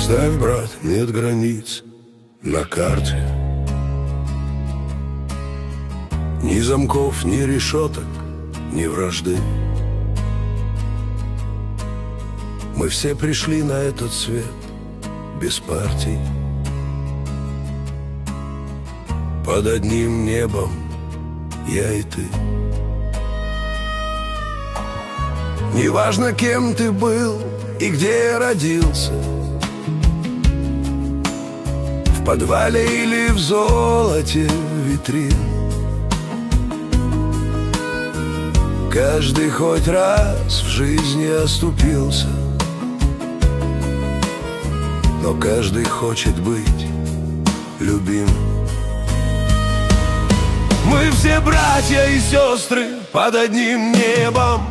Представь, брат, нет границ на карте, ни замков, ни решеток, ни вражды. Мы все пришли на этот свет без партий, под одним небом я и ты. Неважно, кем ты был и где родился, в подвале или в золоте витрин. Каждый хоть раз в жизни оступился, но каждый хочет быть любим. Мы все братья и сестры под одним небом.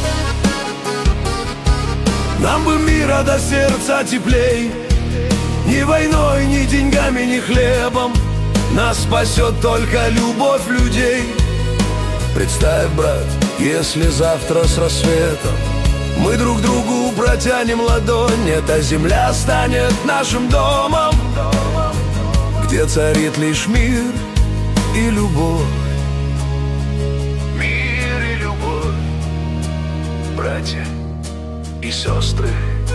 Нам бы мира до сердца теплей, ни войной, ни деньгами, ни хлебом. Нас спасет только любовь людей. Представь, брат, если завтра с рассветом мы друг другу протянем ладонь, эта земля станет нашим домом, где царит лишь мир и любовь. Мир и любовь, братья и сестры.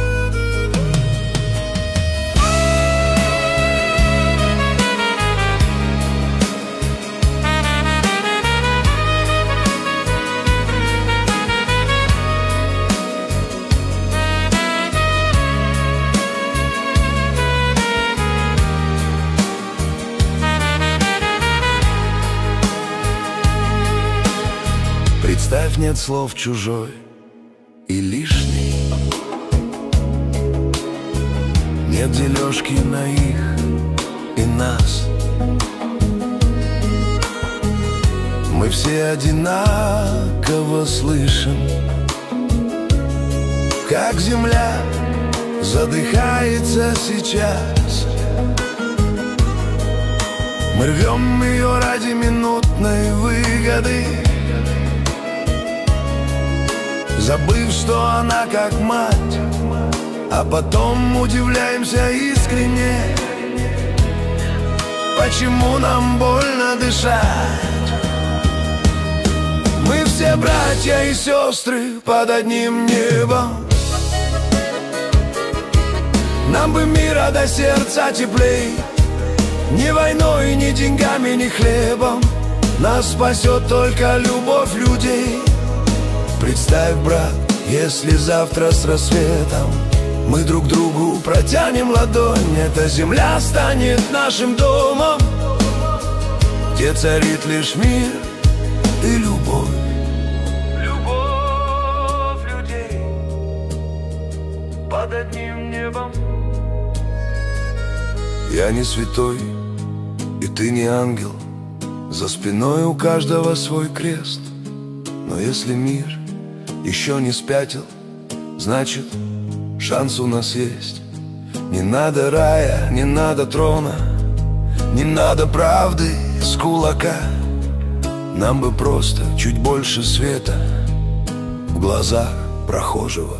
Представь, нет слов чужой и лишний, нет дележки на их и нас. Мы все одинаково слышим, как земля задыхается сейчас. Мы рвем ее ради минутной выгоды, забыв, что она как мать, а потом удивляемся искренне, почему нам больно дышать. Мы все братья и сестры под одним небом. Нам бы мира до сердца теплей, ни войной, ни деньгами, ни хлебом. Нас спасет только любовь людей. Представь, брат, если завтра с рассветом мы друг другу протянем ладонь, эта земля станет нашим домом, где царит лишь мир и любовь. Любовь людей под одним небом. Я не святой, и ты не ангел, за спиной у каждого свой крест. Но если мир еще не спятил, значит, шанс у нас есть. Не надо рая, не надо трона, не надо правды с кулака. Нам бы просто чуть больше света в глазах прохожего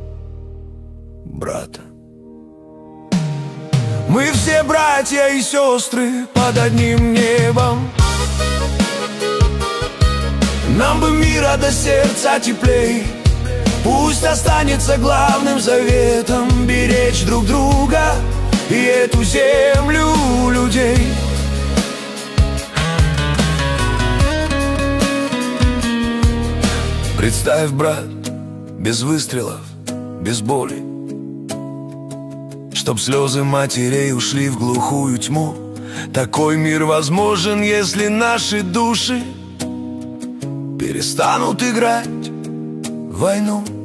брата. Мы все братья и сестры под одним небом. Нам бы мира до сердца теплей, пусть останется главным заветом беречь друг друга и эту землю людей. Представь, брат, без выстрелов, без боли, чтоб слезы матерей ушли в глухую тьму. Такой мир возможен, если наши души перестанут играть в войну.